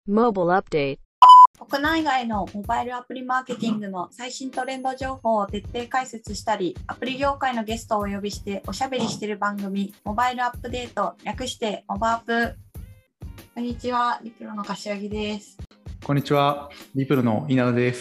Mobile Update. 国内外のモバイルアプリマーケティングの最新トレンド情報を徹底解説したり、アプリ業界のゲストをお呼びしておしゃべりしている番組、モバイルアップデート、略してモバアップ。こんにちは、リプロの柏木です。 こんにちは、リプロの稲田です。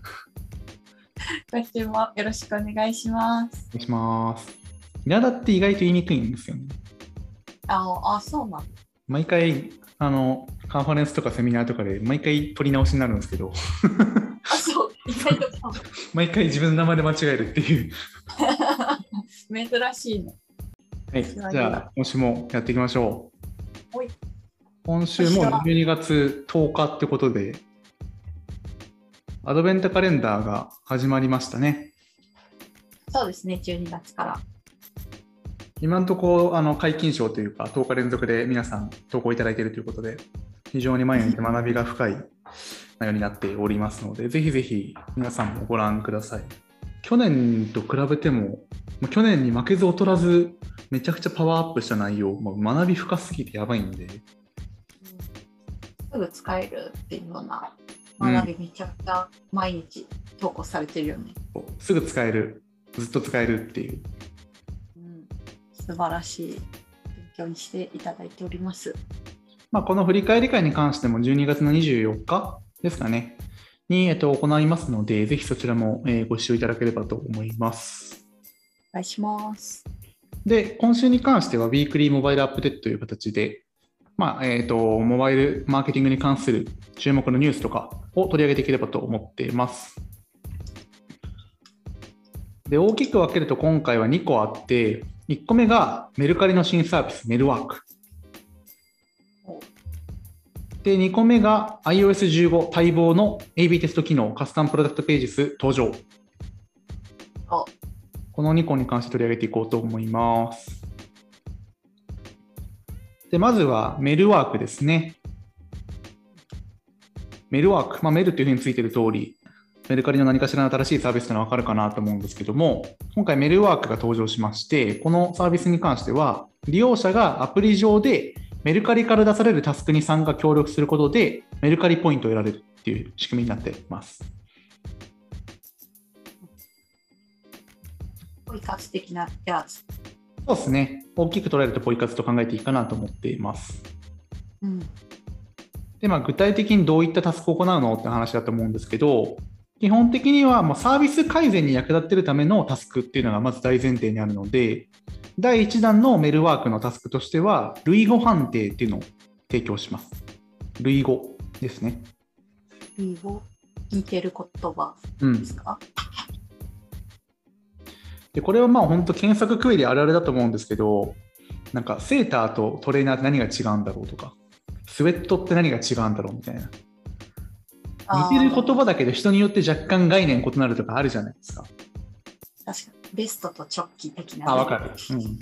今週もよろしくお願いします。 お願いします。稲田って意外と言いにくいんですよね。 そうなんだ。 毎回カンファレンスとかセミナーとかで毎回取り直しになるんですけど意外とそう毎回自分の名前で間違えるっていう珍しいね。 はい、じゃあ今週もやっていきましょう。 はい、 今週も12月10日ってことでアドベントカレンダーが始まりましたね。 そうですね、12月から今のところ皆勤賞というか10日連続で皆さん投稿いただいているということで、非常に毎日学びが深い内容になっておりますので、ぜひぜひ皆さんもご覧ください。去年と比べても去年に負けず劣らずめちゃくちゃパワーアップした内容、学び深すぎてやばいんで、 すぐ使えるっていうような学びめちゃくちゃ毎日投稿されてるよね。 すぐ使える、ずっと使えるっていう、 素晴らしい勉強にしていただいております。 この振り返り会に関しても12月の24日ですかねに、行いますので、ぜひそちらもご視聴いただければと思います。 お願いします。 で、今週に関してはウィークリーモバイルアップデートという形で、モバイルマーケティングに関する注目のニュースとかを取り上げていければと思っています。で、大きく分けると今回は2個あって、1個目がメルカリの新サービスメルワーク。で、2個目が iOS15 待望の AB テスト機能カスタムプロダクトページス登場。この2個に関して取り上げていこうと思います。で、まずはメルワークですね。メルワーク、メルというふうについている通り、メルカリの何かしらの新しいサービスというのは分かるかなと思うんですけども、今回メルワークが登場しまして、このサービスに関しては、利用者がアプリ上でメルカリから出されるタスクに参加協力することで、メルカリポイントを得られるっていう仕組みになっています。 ポイ活的なやつ。 そうですね。大きく捉えるとポイ活と考えていいかなと思っています。で、具体的にどういったタスクを行うのって話だと思うんですけど、基本的にはサービス改善に役立っているためのタスクっていうのがまず大前提にあるので、第1弾のメルワークのタスクとしては、類語判定っていうのを提供します。類語ですね。 類語、似てる言葉ですか？ で、これは本当検索クエリあるあるだと思うんですけど、なんかセーターとトレーナーって何が違うんだろうとか、スウェットって何が違うんだろうみたいな。似てる言葉だけど人によって若干概念異なるとかあるじゃないですか。 確かにベストとチョッキ的な。 わかる。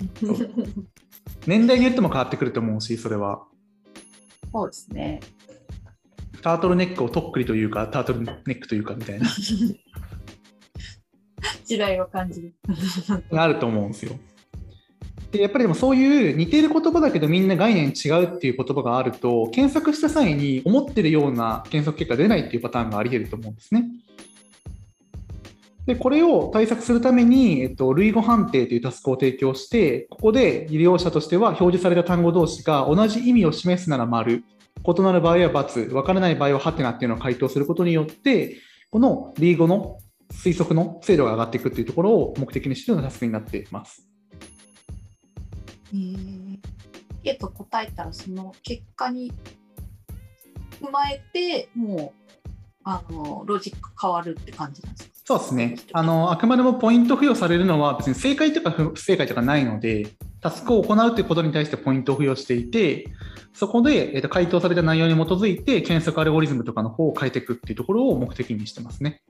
年代によっても変わってくると思うし、それは。 そうですね。 タートルネックをとっくりというか、タートルネックというかみたいな。 時代を感じる。 あると思うんですよ。で、やっぱりでもそういう似ている言葉だけどみんな概念違うっていう言葉があると、検索した際に思ってるような検索結果が出ないっていうパターンがあり得ると思うんですね。で、これを対策するために、類語判定というタスクを提供して、ここで利用者としては表示された単語同士が同じ意味を示すなら丸、異なる場合は×、分からない場合はハテナっていうのを回答することによって、この類語の推測の精度が上がっていくというところを目的にしているようなタスクになっています。 答えたらその結果に踏まえてもうロジック変わるって感じなんですか？ そうですね。あくまでもポイント付与されるのは別に正解とか不正解とかないので、タスクを行うということに対してポイントを付与していて、そこで回答された内容に基づいて検索アルゴリズムとかの方を変えていくっていうところを目的にしてますね。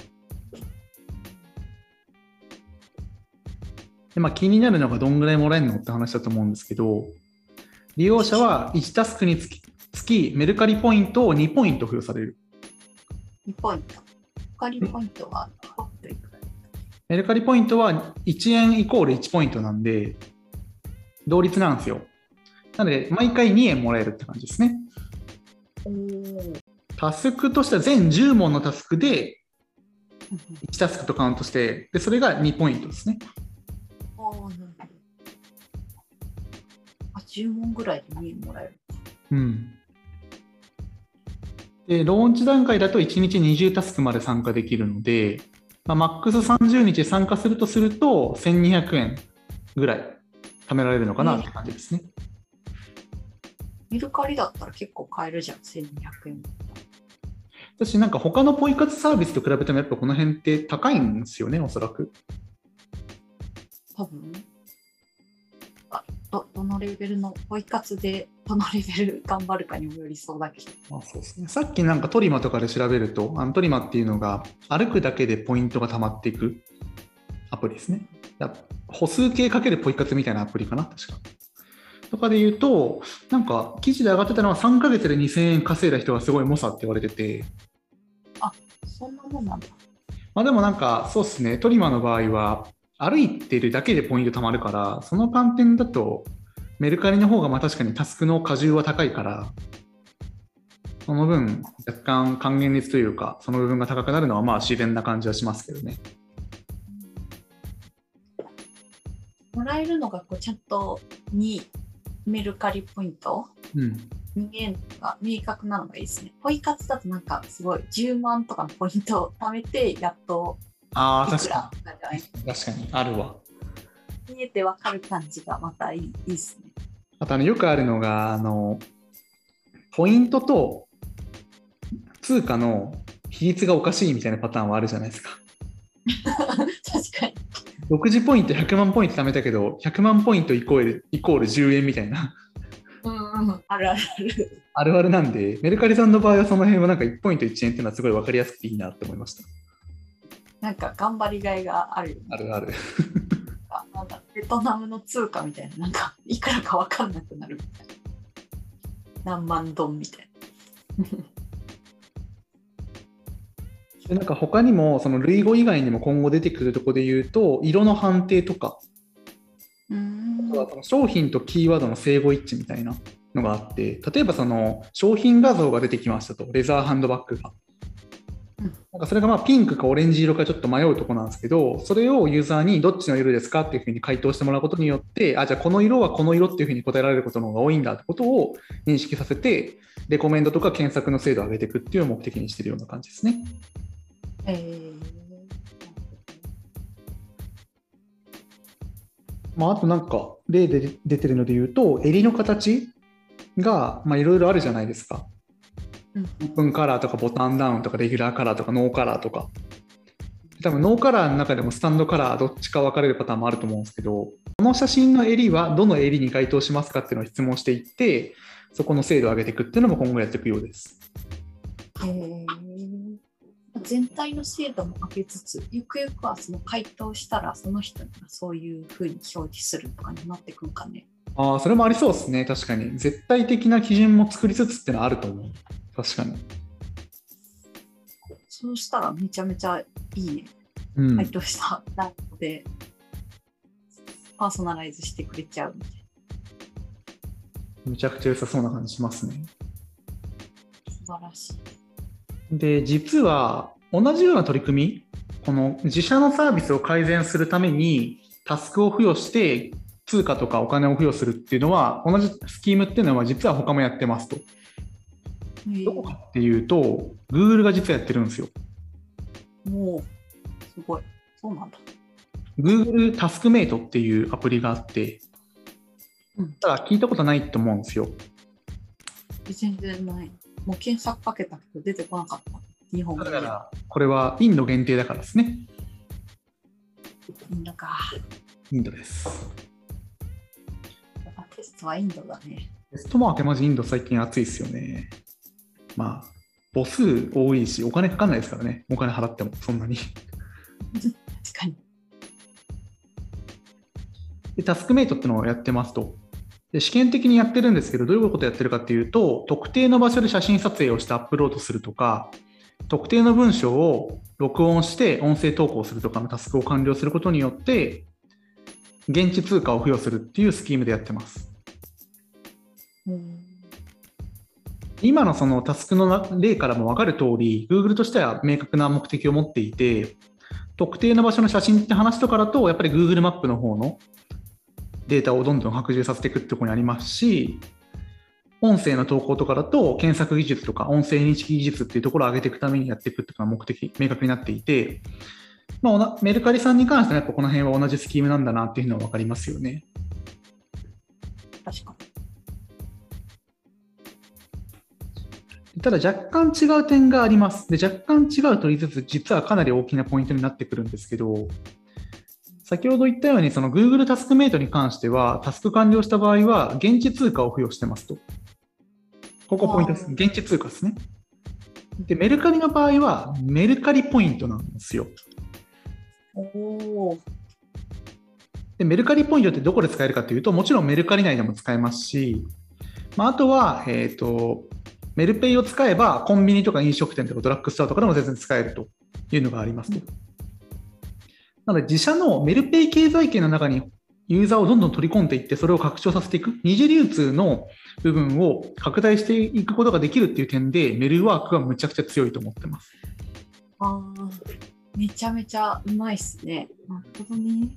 で、気になるのがどんぐらいもらえるのって話だと思うんですけど、利用者は1タスクにつきメルカリポイントを2ポイント付与される。 2ポイント。メルカリポイントはメルカリポイントは1円イコール1ポイントなんで、同率なんですよ。なので、毎回2円もらえるって感じですね。 おー。 タスクとしては全10問のタスクでうん 1タスクとカウントして、でそれが2ポイントですね。 うん。なるほど。10問ぐらいで2円もらえる。 うん。で、ローンチ段階だと1日20タスクまで参加できるので、マックス30日参加すると1200円ぐらい貯められるのかなって感じですね。 メルカリだったら結構買えるじゃん、1200円。 私なんか他のポイ活サービスと比べてもやっぱこの辺って高いんですよね、おそらく。 多分どのレベルのポイ活でどのレベル頑張るかにもよりそうだけど。 そうですね、さっきなんかトリマとかで調べると、トリマっていうのが歩くだけでポイントが溜まっていくアプリですね。歩数計かけるポイ活みたいなアプリかな、確か。とかで言うと、なんか記事で上がってたのは3ヶ月で2000円稼いだ人がすごい猛者って言われてて。 あ、そんなもんなんだ。 でもなんかそうですね、トリマの場合は歩いてるだけでポイント貯まるから、その観点だとメルカリの方が確かにタスクの荷重は高いから、その分若干還元率というか、その部分が高くなるのはまあ自然な感じはしますけどね。 もらえるのがこうちゃんとメルカリポイント、2円が明確なのがいいですね。ポイ活だとなんかすごい10万とかのポイントを貯めてやっといくら確かにあるわ。 見えて分かる感じがまたいいですね。 あとよくあるのがポイントと通貨の比率がおかしいみたいなパターンはあるじゃないですか。 確かに。 60ポイント100万ポイント貯めたけど100万ポイントイコール10円みたいな。 あるあるあるあるなんで、メルカリさんの場合はその辺はなんか1ポイント1円っていうのはすごい分かりやすくていいなって思いました。なんか頑張りがいがあるよね。 あるある。 なんだベトナムの通貨みたいな、なんかいくらか分かんなくなるみたいな。何万ドンみたいな。でなんか他にもその類語以外にも今後出てくるところで言うと、色の判定とか、あとはその商品とキーワードの整合一致みたいなのがあって、例えばその商品画像が出てきましたと、レザーハンドバッグが。なんかそれがピンクかオレンジ色かちょっと迷うところなんですけど、それをユーザーにどっちの色ですかっていうふうに回答してもらうことによって、じゃあこの色はこの色っていうふうに答えられることの方が多いんだってことを認識させて、レコメンドとか検索の精度を上げていくっていうのを目的にしているような感じですね。あとなんか例で出てるので言うと、襟の形がいろいろあるじゃないですか。オープンカラーとかボタンダウンとかレギュラーカラーとかノーカラーとか、多分ノーカラーの中でもスタンドカラーどっちか分かれるパターンもあると思うんですけど、この写真の襟はどの襟に該当しますかっていうのを質問していって、そこの精度を上げていくっていうのも今後やっていくようです。 全体の精度も上げつつ、ゆくゆくはその回答したらその人にそういうふうに表示するとかになってくるかね。 それもありそうですね。確かに絶対的な基準も作りつつっていうのはあると思う。確かに。 そうしたらめちゃめちゃいいね。回答したなのでパーソナライズしてくれちゃうみたいな。 めちゃくちゃ良さそうな感じしますね。 素晴らしい。 で、実は同じような取り組み、この自社のサービスを改善するためにタスクを付与して通貨とかお金を付与するっていうのは、同じスキームっていうのは実は他もやってますと。どこかっていうと、Google が実はやってるんですよ。 もうすごい。そうなんだ。 Google タスクメイトっていうアプリがあって、ただ聞いたことないと思うんですよ。 全然ない。もう検索かけたけど出てこなかった。日本語で。 だからこれはインド限定だからですね。 インドか。 インドです。 テストはインドだね。 テストマーケマジインド最近暑いですよね。母数多いし、お金かかんないですからね。お金払ってもそんなに。 確かに。 でタスクメイトってのをやってますと。で試験的にやってるんですけど、どういうことをやってるかっていうと、特定の場所で写真撮影をしてアップロードするとか、特定の文章を録音して音声投稿するとかのタスクを完了することによって、現地通貨を付与するっていうスキームでやってます。 今のそのタスクの例からも分かる通り、Google としては明確な目的を持っていて、特定の場所の写真って話とかだと、やっぱり Google マップの方のデータをどんどん拡充させていくってところにありますし、音声の投稿とかだと検索技術とか音声認識技術っていうところを上げていくためにやっていくっていうのが目的、明確になっていて、メルカリさんに関してはやっぱこの辺は同じスキームなんだなっていうのは分かりますよね。 確かに。ただ若干違う点があります。で、若干違うと言いつつ、実はかなり大きなポイントになってくるんですけど、先ほど言ったように、その Google タスクメイトに関しては、タスク完了した場合は、現地通貨を付与してますと。ここポイントです。現地通貨ですね。で、メルカリの場合は、メルカリポイントなんですよ。で、メルカリポイントってどこで使えるかというと、もちろんメルカリ内でも使えますし、あとは、メルペイを使えば、コンビニとか飲食店とかドラッグストアとかでも全然使えるというのがありますと。なので、自社のメルペイ経済圏の中にユーザーをどんどん取り込んでいって、それを拡張させていく、二次流通の部分を拡大していくことができるっていう点で、メルワークはむちゃくちゃ強いと思ってます。 めちゃめちゃうまいっすね。なるほどね。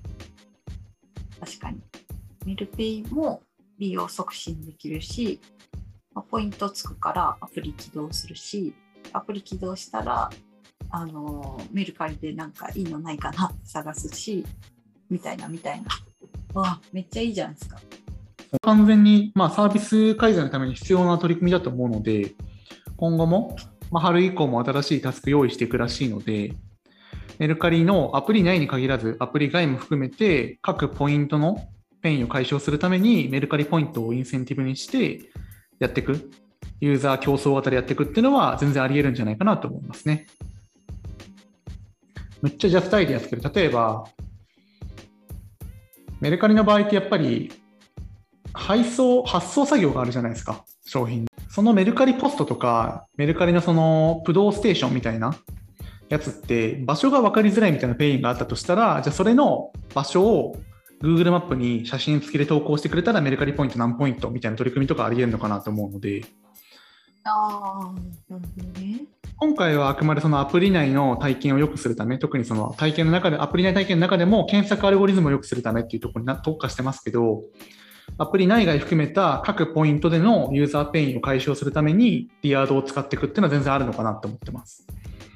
確かに。メルペイも利用促進できるし、ポイントつくからアプリ起動するし、アプリ起動したらメルカリでなんかいいのないかなって探すし、みたいな。めっちゃいいじゃないですか。 完全に、サービス改善のために必要な取り組みだと思うので、今後も、春以降も新しいタスク用意していくらしいので、メルカリのアプリ内に限らず、アプリ外も含めて、各ポイントのペインを解消するために、メルカリポイントをインセンティブにしてやっていく、ユーザー競争型でやっていくっていうのは全然あり得るんじゃないかなと思いますね。めっちゃジャストアイデアですけど、例えば、メルカリの場合ってやっぱり発送作業があるじゃないですか、商品。そのメルカリポストとか、メルカリのその駆動ステーションみたいなやつって、場所が分かりづらいみたいなペインがあったとしたら、じゃあそれの場所を Google マップに写真付きで投稿してくれたらメルカリポイント何ポイントみたいな取り組みとかあり得るのかなと思うので、 なるほどね。 今回はあくまでそのアプリ内の体験を良くするため、特にその体験の中で、アプリ内体験の中でも検索アルゴリズムを良くするためっていうところに特化してますけど、アプリ内外含めた各ポイントでのユーザーペインを解消するためにリアードを使っていくっていうのは全然あるのかなと思ってます。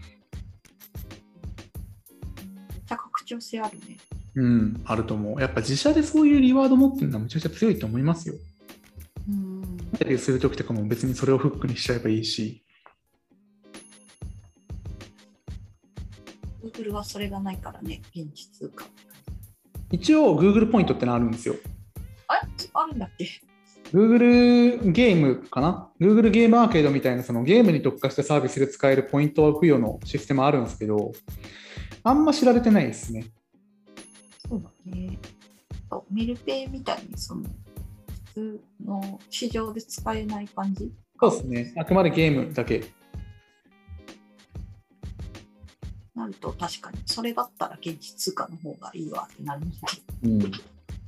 めっちゃ拡張性あるね。 あると思う。やっぱ自社でそういうリワード持ってるのはめちゃくちゃ強いと思いますよ。インタビューするときとかも別にそれをフックにしちゃえばいいし。 Google はそれがないからね、現地通貨。 一応 Google ポイントってのあるんですよ。 あるんだっけ？ Google ゲームかな？ Google ゲームアーケードみたいなそのゲームに特化したサービスで使えるポイント付与のシステムあるんですけど、あんま知られてないですね。 そうだね。メルペイみたいにその普通の市場で使えない感じ？ そうですね。あくまでゲームだけ。 なると確かにそれだったら現地通貨の方がいいわってなるんだけど。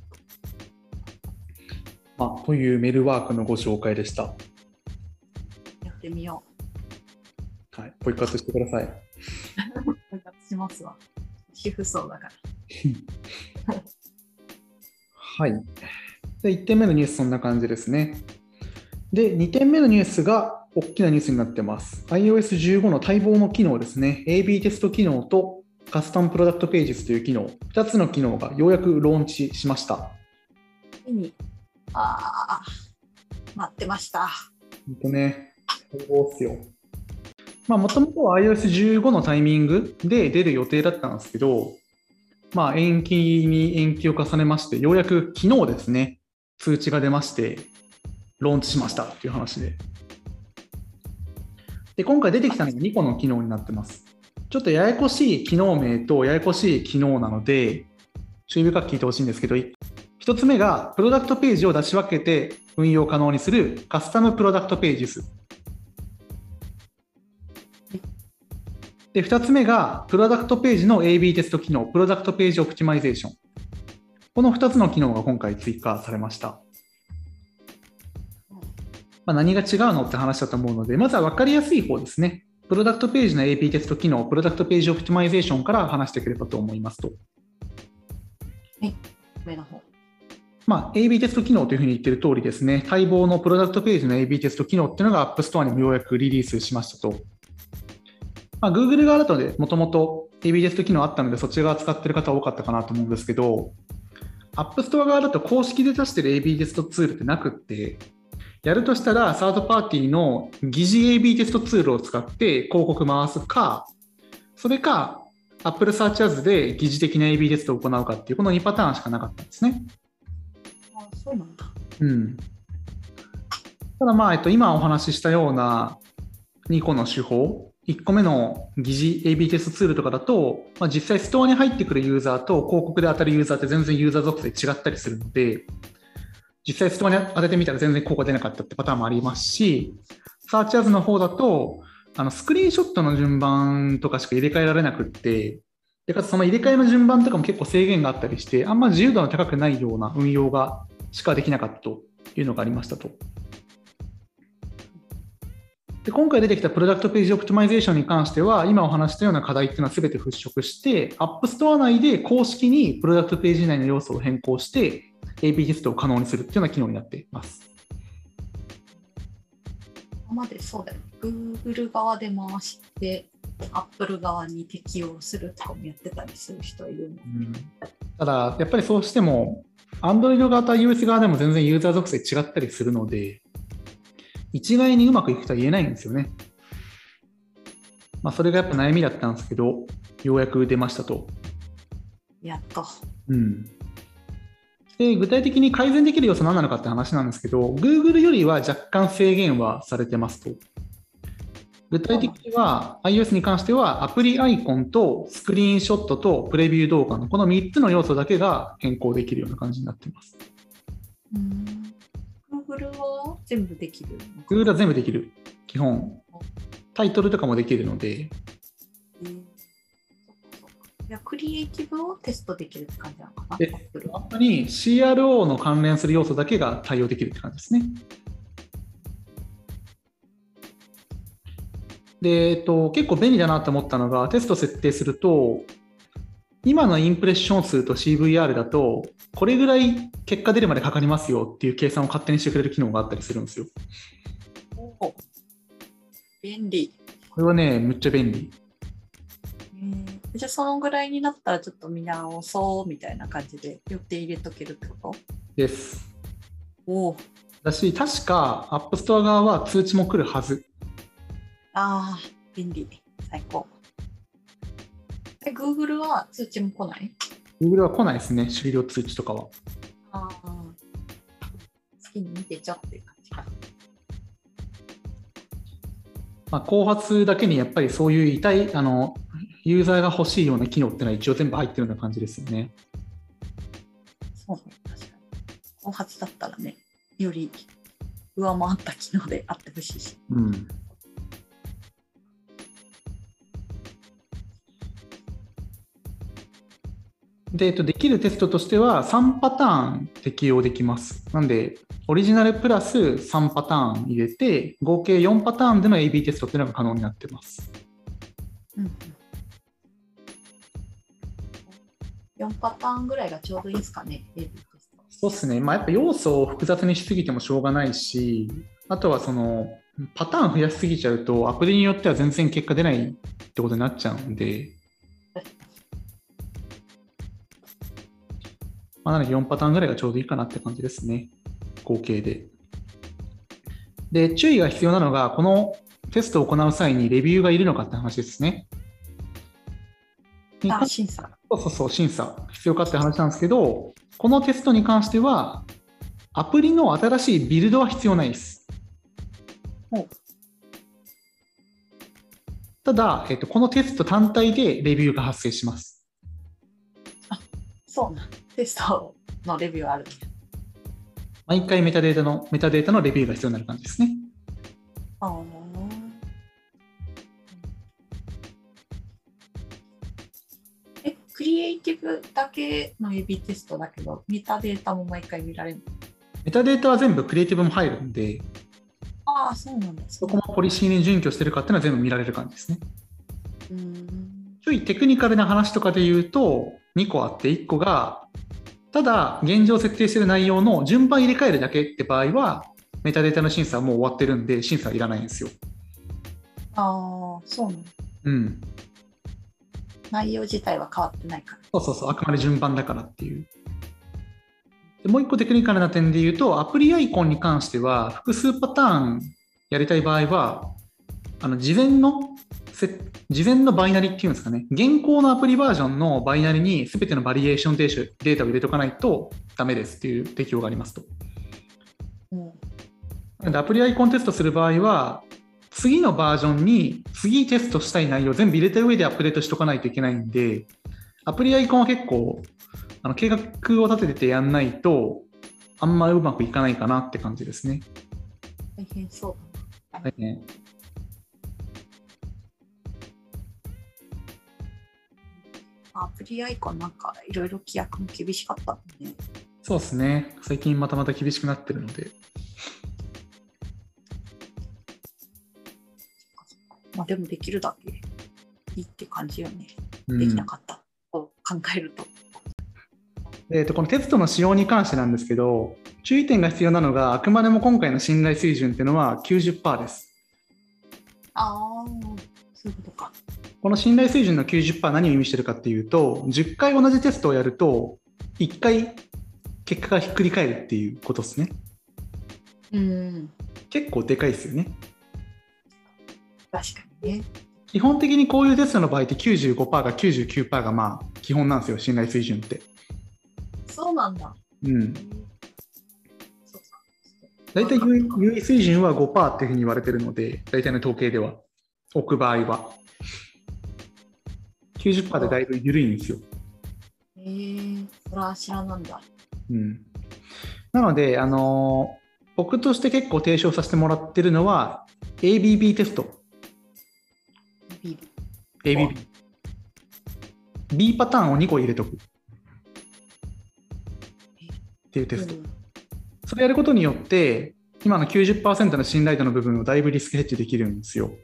というメルワークのご紹介でした。 やってみよう。はい、ポイ活してください。 ポイ活しますわ。主婦層だから。 はい。で、1点目のニュースそんな感じですね。で、2点目のニュースが大きなニュースになってます。iOS15 の待望の機能ですね。AB テスト機能とカスタムプロダクトページズという機能、2つの機能がようやくローンチしました。 待ってました。 本当ね、そうっすよ。もともとは iOS15 のタイミングで出る予定だったんですけど、延期に延期を重ねまして、ようやく昨日ですね、通知が出まして、ローンチしましたっていう話で。で、今回出てきたのが2個の機能になってます。ちょっとややこしい機能名とややこしい機能なので、注意深く聞いてほしいんですけど、1つ目がプロダクトページを出し分けて運用可能にするカスタムプロダクトページズ。で、2つ目がプロダクトページの AB テスト機能、プロダクトページオプティマイゼーション。この2つの機能が今回追加されました。 何が違うのって話だと思うので、まずは分かりやすい方ですね。プロダクトページの AB テスト機能、プロダクトページオプティマイゼーションから話していければと思いますと。 はい、上の方。 AB テスト機能というふうに言っている通りですね、待望のプロダクトページの AB テスト機能っていうのが App Store にもようやくリリースしましたと。Google 側だともともと AB テスト機能あったので、そっち側使っている方は多かったかなと思うんですけど、App Store 側だと公式で出している AB テストツールってなくって、やるとしたら、サードパーティーの疑似 AB テストツールを使って広告回すか、それか、Apple Search Ads で疑似的な AB テストを行うかっていう、この2パターンしかなかったんですね。 そうなんだ。 ただ、今お話ししたような2個の手法、1個目の疑似 AB テストツールとかだと、実際ストアに入ってくるユーザーと広告で当たるユーザーって全然ユーザー属性違ったりするので、実際ストアに当ててみたら全然効果出なかったってパターンもありますし、サーチアズの方だと、スクリーンショットの順番とかしか入れ替えられなくって、でかつその入れ替えの順番とかも結構制限があったりして、あんま自由度の高くないような運用がしかできなかったというのがありましたと。で今回出てきたプロダクトページオプティマイゼーションに関しては、今お話したような課題っていうのは全て払拭して、App Store 内で公式にプロダクトページ内の要素を変更して、AB テストを可能にするというような機能になっています。 今までそうだよね。Google 側で回して、Apple 側に適用するとかもやってたりする人いるの、 ただ、やっぱりそうしても、Android 側と iOS 側でも全然ユーザー属性違ったりするので、一概にうまくいくとは言えないんですよね。それがやっぱ悩みだったんですけど、ようやく出ましたと。 やっと。 で具体的に改善できる要素は何なのかって話なんですけど、Google よりは若干制限はされてますと。具体的には iOS に関してはアプリアイコンとスクリーンショットとプレビュー動画のこの3つの要素だけが変更できるような感じになっています。 Google は全部できる？ Google は全部できる。基本。タイトルとかもできるので。 クリエイティブをテストできるって感じなのかな。 本当に CRO の関連する要素だけが対応できるって感じですね。で、結構便利だなと思ったのが、テスト設定すると、今のインプレッション数と CVR だと、これぐらい結果出るまでかかりますよっていう計算を勝手にしてくれる機能があったりするんですよ。 便利。 これはね、むっちゃ便利。 じゃあそのぐらいになったらちょっと見直そうみたいな感じで予定入れとけるってことです。 だし、確か App Store 側は通知も来るはず。 便利。最高。Google は通知も来ない？ Google は来ないですね、終了通知とかは。 好きに見てちゃっていう感じか。 後発だけにやっぱりそういうユーザーが欲しいような機能っていうのは一応全部入ってるような感じですよね。 そうね、確かに。後発だったらね、より上回った機能であってほしいし。 できるテストとしては3パターン適用できます。なんで、オリジナルプラス3パターン入れて、合計4パターンでの AB テストっていうのが可能になっています。 4パターンぐらいがちょうどいいですかね、AB テスト。 そうですね。やっぱ要素を複雑にしすぎてもしょうがないし、あとはそのパターン増やしすぎちゃうと、アプリによっては全然結果出ないってことになっちゃうんで、なので4パターンぐらいがちょうどいいかなって感じですね。合計で。で、注意が必要なのが、このテストを行う際にレビューがいるのかって話ですね。 審査。 そう、審査。必要かって話なんですけど、このテストに関しては、アプリの新しいビルドは必要ないです。ただ、このテスト単体でレビューが発生します。 そうなん。テストのレビューある。 毎回メタデータのレビューが必要になる感じですね。 クリエイティブだけの AB テストだけど、メタデータも毎回見られるの？ メタデータは全部クリエイティブも入るんで、 ああ、そうなんです、 そこもポリシーに準拠してるかっていうのは全部見られる感じですね。 うんちょいテクニカルな話とかで言うと、2個あって、1個が、ただ現状設定している内容の順番入れ替えるだけって場合は、メタデータの審査はもう終わってるんで、審査はいらないんですよ。 ああ、そうなんだ。 うん。 内容自体は変わってないから。 そうそうそう、あくまで順番だからっていう。でもう1個テクニカルな点で言うと、アプリアイコンに関しては、複数パターンやりたい場合は、事前のバイナリっていうんですかね、現行のアプリバージョンのバイナリに全てのバリエーションデータを入れとかないとダメですっていう適用がありますと。なのでアプリアイコンテストする場合は、次のバージョンに次テストしたい内容を全部入れた上でアップデートしとかないといけないんで、アプリアイコンは結構計画を立ててやんないとあんまうまくいかないかなって感じですね。 大変そう。 大変。 アプリアイコンなんかいろいろ規約も厳しかったもんね。 そうですね。最近また厳しくなってるので。 まあでもできるだけいいって感じよね。 うん、 できなかったと考えると。 このテストの仕様に関してなんですけど、注意点が必要なのが、あくまでも今回の信頼水準っていうのは 90% です。 ああ、そういうことか。 この信頼水準の 90% 何を意味してるかっていうと、10回同じテストをやると、1回結果がひっくり返るっていうことですね。結構でかいですよね。 確かにね。 基本的にこういうテストの場合って 95% か 99% がまあ基本なんですよ、信頼水準って。 そうなんだ。 大体優位水準は 5% っていうふうに言われてるので、大体の統計では置く場合は 90% でだいぶ緩いんですよ。 それは知らなんだ。 なので、僕として結構提唱させてもらってるのは ABB テスト。ABB。B パターンを2個入れとくっていうテスト。それやることによって、今の 90% の信頼度の部分をだいぶリスクヘッジできるんですよ。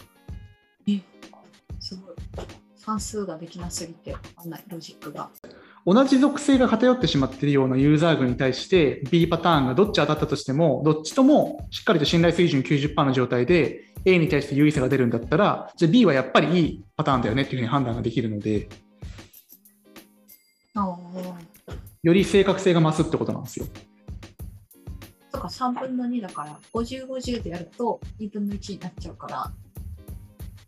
すごい。算数ができなすぎて分かんない、ロジックが。 同じ属性が偏ってしまっているようなユーザー群に対して B パターンがどっち当たったとしても、どっちともしっかりと信頼水準 90% の状態で A に対して優位差が出るんだったら、じゃあ B はやっぱりいいパターンだよねっていうふうに判断ができるので、より正確性が増すってことなんですよ。 そうか、3分の2だから50、50でやると2分の1になっちゃうから。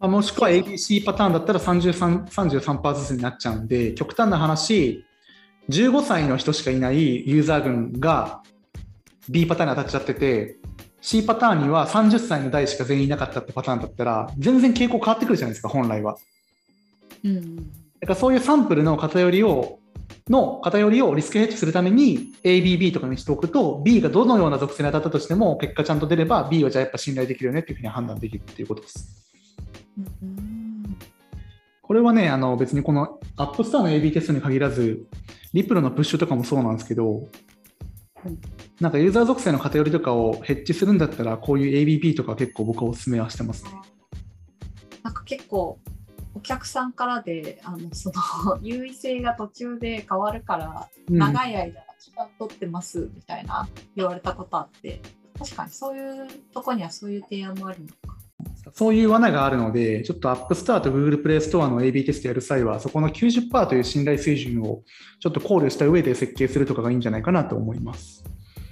もしくは ABC パターンだったら 33% ずつになっちゃうんで、極端な話、15歳の人しかいないユーザー群が B パターンに当たっちゃってて、C パターンには30歳の代しか全員いなかったってパターンだったら、全然傾向変わってくるじゃないですか、本来は。だからそういうサンプルの偏りをリスクヘッジするために ABB とかにしておくと、 B がどのような属性に当たったとしても結果ちゃんと出れば B はじゃあやっぱ信頼できるよねっていうふうに判断できるっていうことです。これはね、別にこの App Store の AB テストに限らず、リプロのプッシュとかもそうなんですけど、なんかユーザー属性の偏りとかをヘッジするんだったら、こういう ABB とか結構僕はお勧めはしてますね。 なんか結構お客さんからでその優位性が途中で変わるから長い間時間取ってますみたいな言われたことあって、確かにそういうとこにはそういう提案もあるのか。 そういう罠があるので、ちょっと App Store と Google Play Store の AB テストやる際は、そこの 90% という信頼水準をちょっと考慮した上で設計するとかがいいんじゃないかなと思います。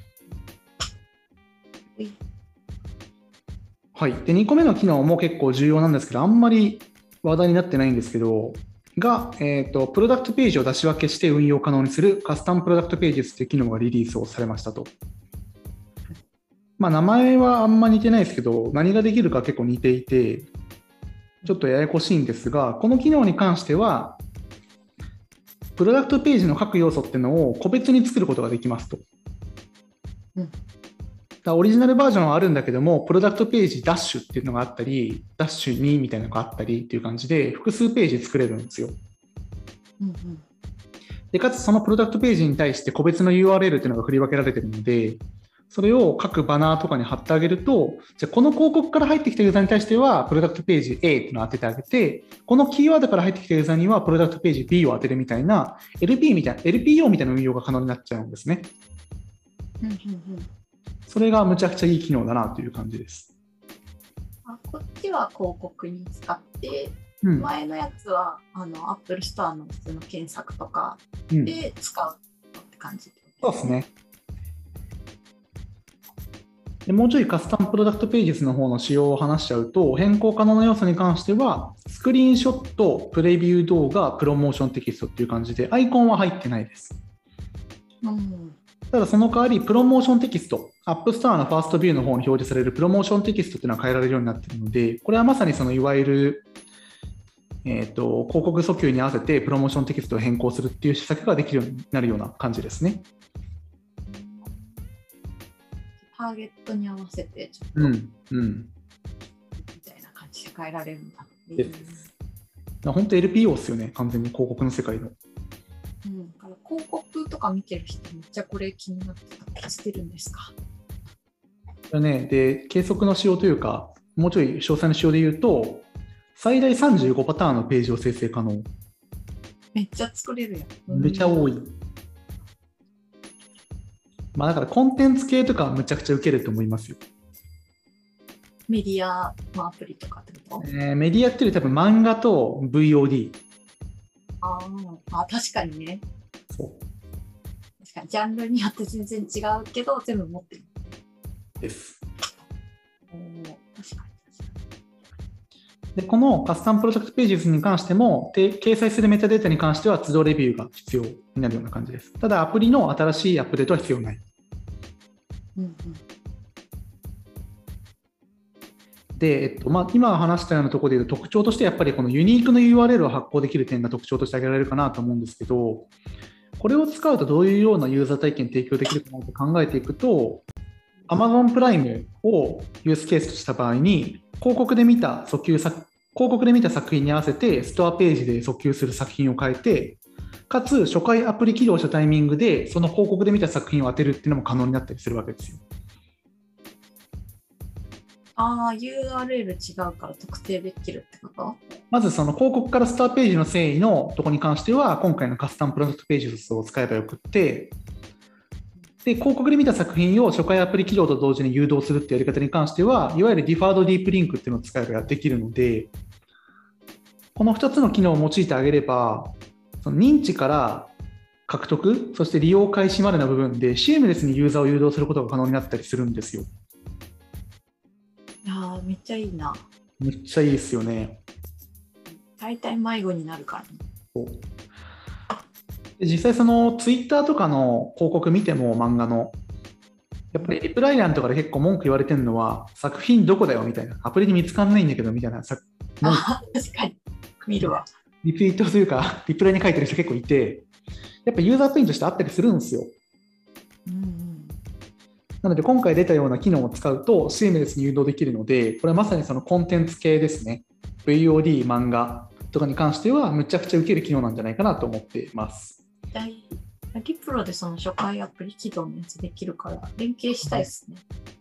はい。で、2個目の機能も結構重要なんですけど、あんまり話題になってないんですけど、プロダクトページを出し分けして運用可能にするカスタムプロダクトページズという機能がリリースをされましたと。名前はあんま似てないですけど、何ができるか結構似ていて、ちょっとややこしいんですが、この機能に関しては、プロダクトページの各要素っていうのを個別に作ることができますと。オリジナルバージョンはあるんだけども、プロダクトページダッシュっていうのがあったり、ダッシュ2みたいなのがあったりっていう感じで、複数ページ作れるんですよ。でかつそのプロダクトページに対して個別の URL っていうのが振り分けられているので、 それを各バナーとかに貼ってあげると、じゃあこの広告から入ってきたユーザーに対しては、プロダクトページ A っていうのを当ててあげて、このキーワードから入ってきたユーザーには、プロダクトページ B を当てるみたいな、LPO みたいな運用が可能になっちゃうんですね。それがむちゃくちゃいい機能だなという感じです。 こっちは広告に使って、前のやつはApple Store の普通の検索とかで使うって感じ、 そうですね。でもうちょいカスタムプロダクトページの方の仕様を話しちゃうと、変更可能な要素に関しては、スクリーンショット、プレビュー動画、プロモーションテキストっていう感じで、アイコンは入ってないです。ただその代わり、プロモーションテキスト、App Store のファーストビューの方に表示されるプロモーションテキストっていうのは変えられるようになっているので、これはまさにそのいわゆる、広告訴求に合わせてプロモーションテキストを変更するっていう施策ができるようになるような感じですね。 ターゲットに合わせてちょっと、みたいな感じで変えられるんだっていう。 本当 LPO ですよね、完全に広告の世界の。 広告とか見てる人めっちゃこれ気になってたりしてるんですか？ で、計測の仕様というか、もうちょい詳細な仕様で言うと、最大35パターンのページを生成可能。 めっちゃ作れるやん。めちゃ多い。だからコンテンツ系とかはむちゃくちゃ受けると思いますよ。 メディアのアプリとかってこと？ メディアっていうより多分漫画と VOD。 確かにね。 そう。 確かにジャンルによって全然違うけど全部持ってる。 です。 確かに。 で、このカスタムプロダクトページに関しても、掲載するメタデータに関しては都度レビューが必要になるような感じです。ただ、アプリの新しいアップデートは必要ない。で、今話したようなところでいうと特徴としてやっぱりこのユニークな URL を発行できる点が特徴として挙げられるかなと思うんですけど、これを使うとどういうようなユーザー体験提供できるかなと考えていくと、Amazon プライムをユースケースとした場合に、広告で見た作品に合わせてストアページで訴求する作品を変えて、かつ初回アプリ起動したタイミングでその広告で見た作品を当てるっていうのも可能になったりするわけですよ。 URL 違うから特定できるってこと？ まずその広告からストアページの遷移のところに関しては、今回のカスタムプロダクトページを使えばよくって、で、広告で見た作品を初回アプリ起動と同時に誘導するっていうやり方に関しては、いわゆるディファードディープリンクっていうのを使えばできるので、この2つの機能を用いてあげれば、その認知から獲得、そして利用開始までの部分でシームレスにユーザーを誘導することが可能になったりするんですよ。 めっちゃいいな。 めっちゃいいですよね。 大体迷子になるからね。 実際そのツイッターとかの広告見ても漫画のやっぱりリプライ欄とかで結構文句言われてるのは作品どこだよみたいな、アプリに見つかんないんだけどみたいな確かに見るわ。 リツイートというかリプライに書いてる人結構いて、やっぱユーザーペインとしてあったりするんですよ。なので今回出たような機能を使うとシームレスに誘導できるので、これはまさにそのコンテンツ系ですね。VOD、漫画とかに関してはむちゃくちゃ受ける機能なんじゃないかなと思っています。 リプロでその初回アプリ起動のやつできるから連携したいですね。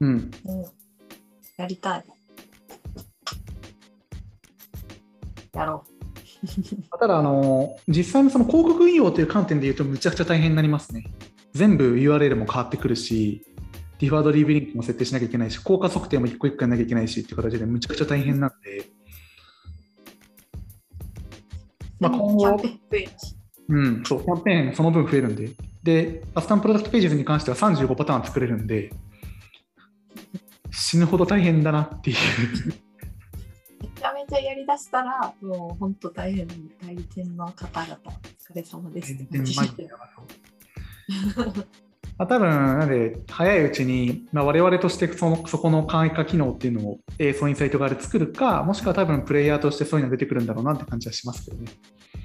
やりたい。やろう。 ただ実際のその広告運用という観点で言うとむちゃくちゃ大変になりますね。全部 URL も変わってくるし、ディファードリーブリンクも設定しなきゃいけないし、効果測定も一個一個やらなきゃいけないしっていう形でむちゃくちゃ大変なんで、今後キャンペーンその分増えるんで、カスタムプロダクトページに関しては35パターン作れるんで、死ぬほど大変だなっていうめちゃめちゃやりだしたらもう本当大変。代理店の方々お疲れ様です。 多分なんで早いうちに、我々としてそこの簡易化機能っていうのをそのインサイト側で作るか、もしくは多分プレイヤーとしてそういうのが出てくるんだろうなって感じはしますけどね。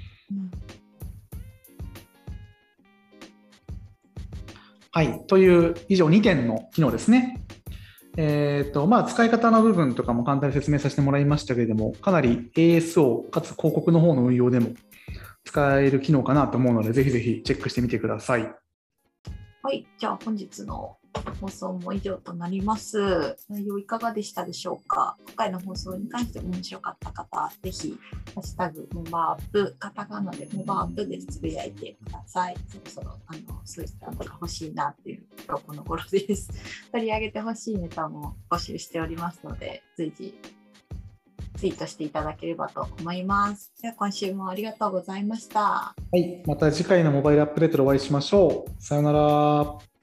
はい、という以上2点の機能ですね。使い方の部分とかも簡単に説明させてもらいましたけれども、かなり ASO かつ広告の方の運用でも使える機能かなと思うので、ぜひぜひチェックしてみてください。 はい、じゃあ本日の放送も以上となります。内容いかがでしたでしょうか。今回の放送に関して面白かった方、ぜひ、ハッシュタグモバアップ、カタカナでモバアップでつぶやいてください。そろそろそういったのが欲しいなっていうとこの頃です。取り上げてほしいネタも募集しておりますので、随時ツイートしていただければと思います。では今週もありがとうございました。 はい、また次回のモバイルアップデートでお会いしましょう。さようなら。